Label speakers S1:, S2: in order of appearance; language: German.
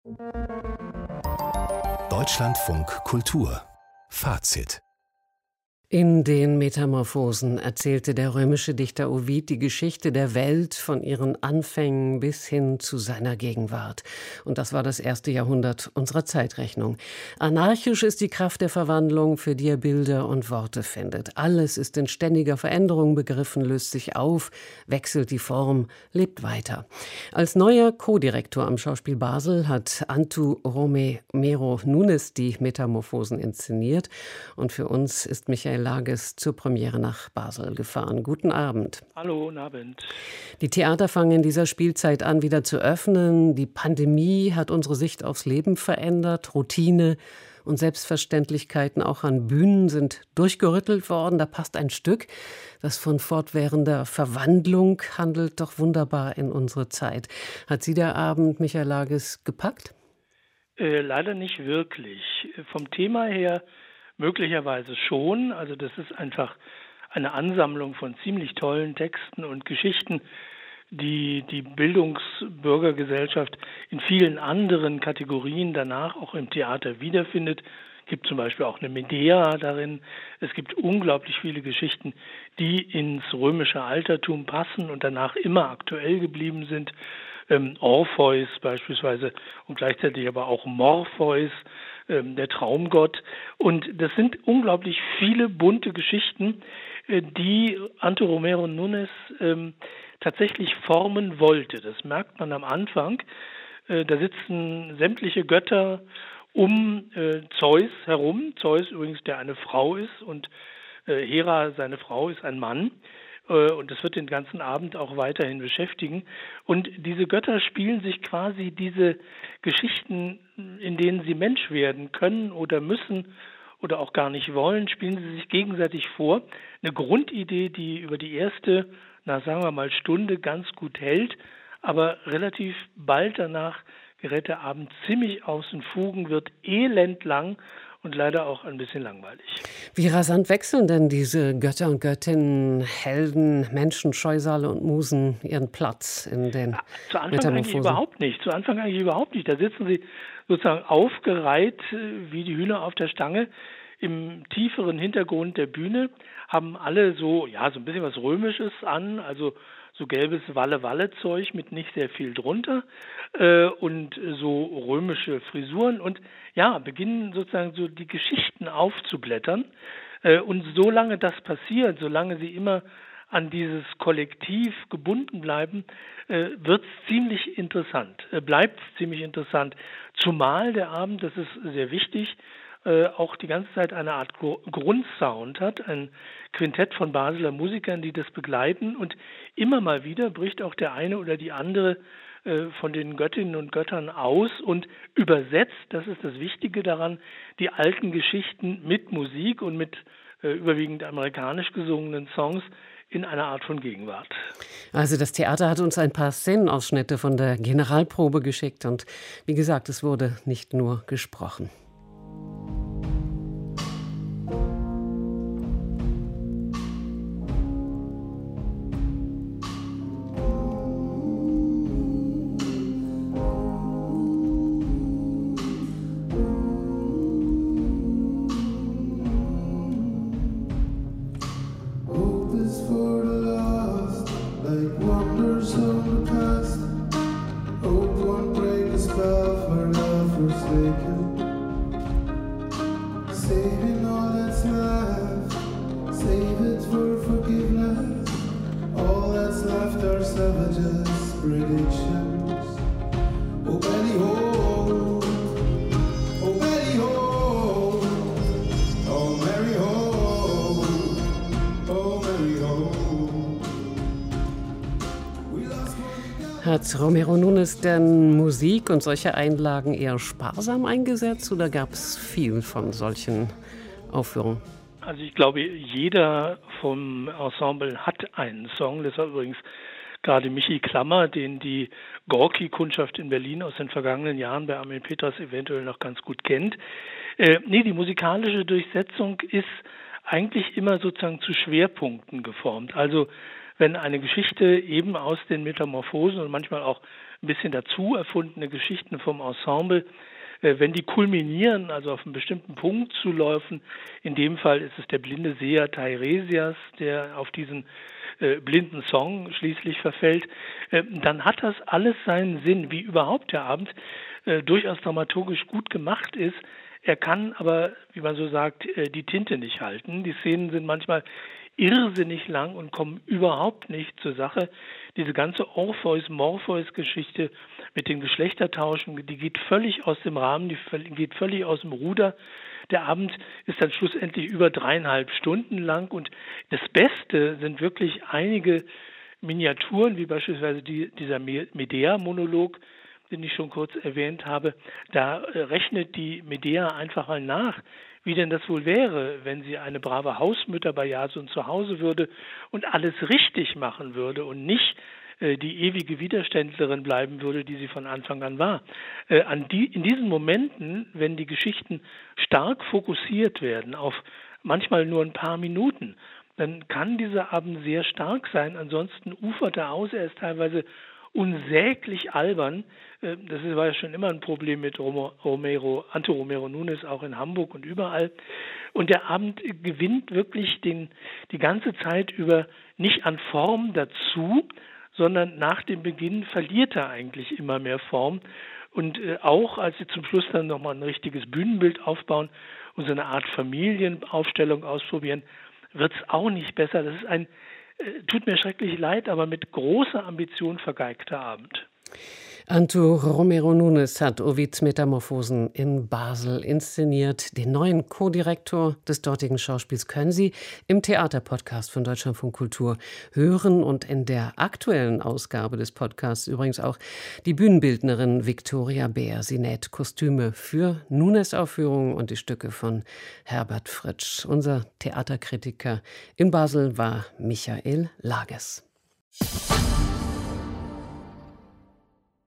S1: Deutschlandfunk Kultur Fazit.
S2: In den Metamorphosen erzählte der römische Dichter Ovid die Geschichte der Welt von ihren Anfängen bis hin zu seiner Gegenwart. Und das war das erste Jahrhundert unserer Zeitrechnung. Anarchisch ist die Kraft der Verwandlung, für die er Bilder und Worte findet. Alles ist in ständiger Veränderung begriffen, löst sich auf, wechselt die Form, lebt weiter. Als neuer Co-Direktor am Schauspiel Basel hat Antu Romero Nunes die Metamorphosen inszeniert. Und für uns ist Michael Lages zur Premiere nach Basel gefahren. Guten Abend.
S3: Hallo, guten Abend.
S2: Die Theater fangen in dieser Spielzeit an, wieder zu öffnen. Die Pandemie hat unsere Sicht aufs Leben verändert. Routine und Selbstverständlichkeiten auch an Bühnen sind durchgerüttelt worden. Da passt ein Stück, das von fortwährender Verwandlung handelt, doch wunderbar in unsere Zeit. Hat Sie der Abend, Michael Lages, gepackt?
S3: Leider nicht wirklich. Vom Thema her möglicherweise schon. Also das ist einfach eine Ansammlung von ziemlich tollen Texten und Geschichten, die die Bildungsbürgergesellschaft in vielen anderen Kategorien danach auch im Theater wiederfindet. Es gibt zum Beispiel auch eine Medea darin. Es gibt unglaublich viele Geschichten, die ins römische Altertum passen und danach immer aktuell geblieben sind. Orpheus beispielsweise und gleichzeitig aber auch Morpheus, der Traumgott. Und das sind unglaublich viele bunte Geschichten, die Antu Romero Nunes tatsächlich formen wollte. Das merkt man am Anfang. Da sitzen sämtliche Götter um Zeus herum. Zeus übrigens, der eine Frau ist, und Hera, seine Frau, ist ein Mann. Und das wird den ganzen Abend auch weiterhin beschäftigen. Und diese Götter spielen sich quasi diese Geschichten, in denen sie Mensch werden können oder müssen oder auch gar nicht wollen, spielen sie sich gegenseitig vor. Eine Grundidee, die über die erste, sagen wir mal, Stunde ganz gut hält, aber relativ bald danach gerät der Abend ziemlich aus den Fugen, wird elendlang und leider auch ein bisschen langweilig.
S2: Wie rasant wechseln denn diese Götter und Göttinnen, Helden, Menschen, Scheusale und Musen ihren Platz in den
S3: Zu Anfang
S2: Metamorphosen?
S3: eigentlich überhaupt nicht. Da sitzen sie sozusagen aufgereiht wie die Hühner auf der Stange im tieferen Hintergrund der Bühne, haben alle so ein bisschen was Römisches an, also so gelbes Walle-Walle-Zeug mit nicht sehr viel drunter und so römische Frisuren und beginnen sozusagen so die Geschichten aufzublättern. Und solange das passiert, solange sie immer an dieses Kollektiv gebunden bleiben, wird es ziemlich interessant, bleibt es ziemlich interessant. Zumal der Abend, das ist sehr wichtig, auch die ganze Zeit eine Art Grundsound hat, ein Quintett von Basler Musikern, die das begleiten, und immer mal wieder bricht auch der eine oder die andere von den Göttinnen und Göttern aus und übersetzt, das ist das Wichtige daran, die alten Geschichten mit Musik und mit überwiegend amerikanisch gesungenen Songs in einer Art von Gegenwart.
S2: Also das Theater hat uns ein paar Szenenausschnitte von der Generalprobe geschickt und wie gesagt, es wurde nicht nur gesprochen. Hat Romero Nunes denn Musik und solche Einlagen eher sparsam eingesetzt oder gab es viel von solchen Aufführungen?
S3: Also ich glaube, jeder vom Ensemble hat einen Song. Das war übrigens gerade Michi Klammer, den die Gorki-Kundschaft in Berlin aus den vergangenen Jahren bei Armin Petras eventuell noch ganz gut kennt. Die musikalische Durchsetzung ist eigentlich immer sozusagen zu Schwerpunkten geformt. Also wenn eine Geschichte eben aus den Metamorphosen und manchmal auch ein bisschen dazu erfundene Geschichten vom Ensemble, wenn die kulminieren, also auf einen bestimmten Punkt zulaufen, in dem Fall ist es der blinde Seher Teiresias, der auf diesen blinden Song schließlich verfällt, dann hat das alles seinen Sinn, wie überhaupt der Abend durchaus dramaturgisch gut gemacht ist. Er kann aber, wie man so sagt, die Tinte nicht halten. Die Szenen sind manchmal irrsinnig lang und kommen überhaupt nicht zur Sache. Diese ganze Orpheus-Morpheus-Geschichte mit den Geschlechtertauschen, die geht völlig aus dem Rahmen, die geht völlig aus dem Ruder. Der Abend ist dann schlussendlich über 3,5 Stunden lang und das Beste sind wirklich einige Miniaturen, wie beispielsweise dieser Medea-Monolog, den ich schon kurz erwähnt habe. Da rechnet die Medea einfach mal nach, wie denn das wohl wäre, wenn sie eine brave Hausmutter bei Jason zu Hause würde und alles richtig machen würde und nicht die ewige Widerständlerin bleiben würde, die sie von Anfang an war. In diesen Momenten, wenn die Geschichten stark fokussiert werden auf manchmal nur ein paar Minuten, dann kann dieser Abend sehr stark sein. Ansonsten ufert er aus, er ist teilweise unsäglich albern. Das war ja schon immer ein Problem mit Ante Romero Nunes, auch in Hamburg und überall. Und der Abend gewinnt wirklich die ganze Zeit über nicht an Form dazu, sondern nach dem Beginn verliert er eigentlich immer mehr Form. Und auch als sie zum Schluss dann nochmal ein richtiges Bühnenbild aufbauen und so eine Art Familienaufstellung ausprobieren, wird es auch nicht besser. Das ist tut mir schrecklich leid, aber mit großer Ambition vergeigter Abend.
S2: Anto Romero Nunes hat Ovids Metamorphosen in Basel inszeniert. Den neuen Co-Direktor des dortigen Schauspiels können Sie im Theaterpodcast von Deutschlandfunk Kultur hören und in der aktuellen Ausgabe des Podcasts übrigens auch die Bühnenbildnerin Viktoria Beer. Sie näht Kostüme für Nunes-Aufführungen und die Stücke von Herbert Fritsch. Unser Theaterkritiker in Basel war Michael Lages.